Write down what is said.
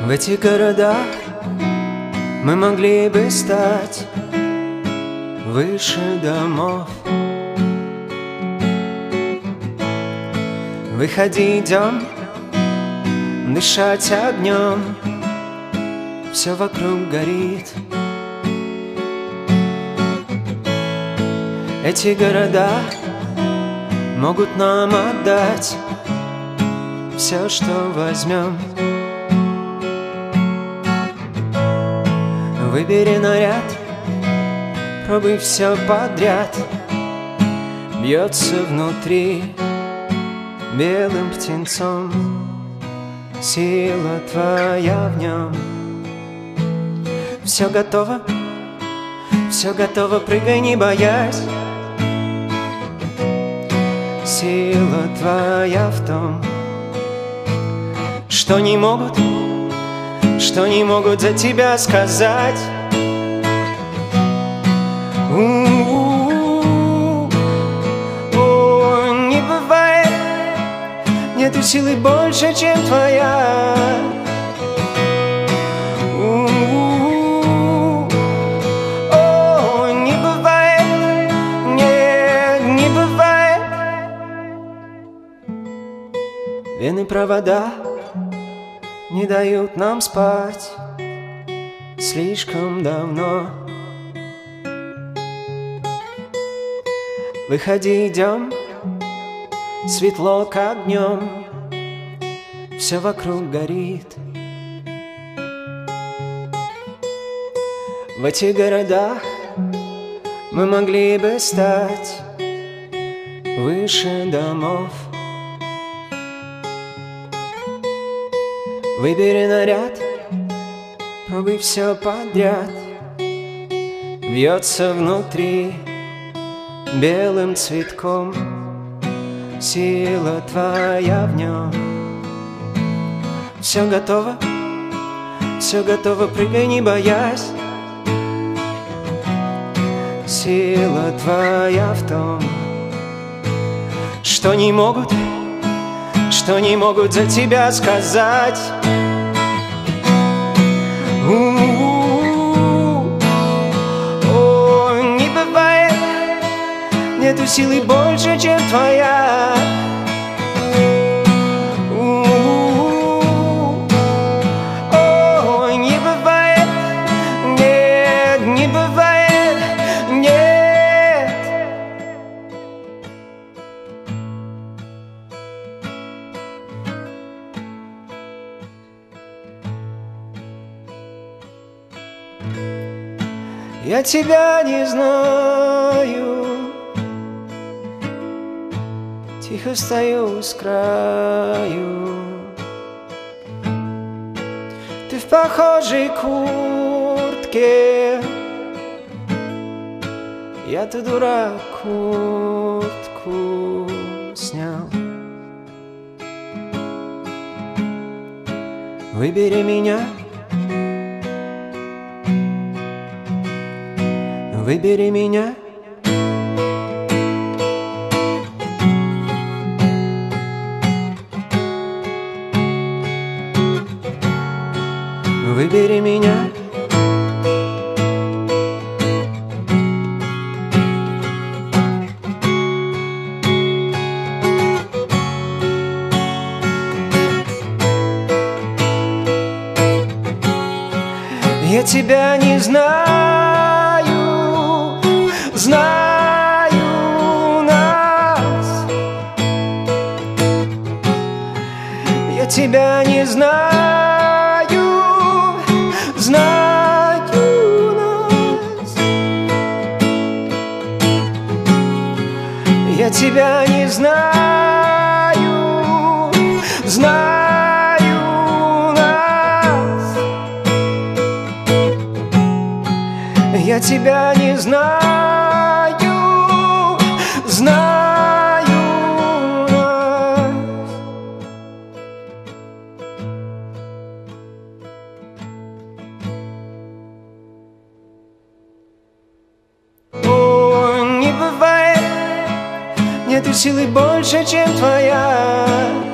В этих городах мы могли бы стать выше домов. Выходи, идем, дышать огнем. Все вокруг горит. Эти города могут нам отдать все, что возьмем. Выбери наряд, пробуй все подряд. Бьется внутри белым птенцом сила твоя в нем. Все готово, прыгай, не боясь. Сила твоя в том, что не могут за тебя сказать. Не бывает, нету силы больше, чем твоя. Не бывает, нет, не бывает. Вены провода не дают нам спать слишком давно. Выходи, идем, светло как днем. Все вокруг горит. В этих городах мы могли бы стать выше домов. Выбери наряд, пробуй все подряд. Бьется внутри белым цветком сила твоя в нем. Все готово, прыгай, не боясь. Сила твоя в том, что не могут за тебя сказать. Не бывает, нету силы больше, чем твоя. Не бывает, нет, не бывает, нет. Я тебя не знаю, тихо стою с краю. Ты в похожей куртке, я-то дурак куртку снял. Выбери меня, выбери меня. Выбери меня. Я тебя не знаю, знаю нас. Я тебя не знаю, знаю нас. Я тебя не знаю, знаю нас. Я тебя не знаю, знаю нас. Не бывает, нету силы больше, чем твоя.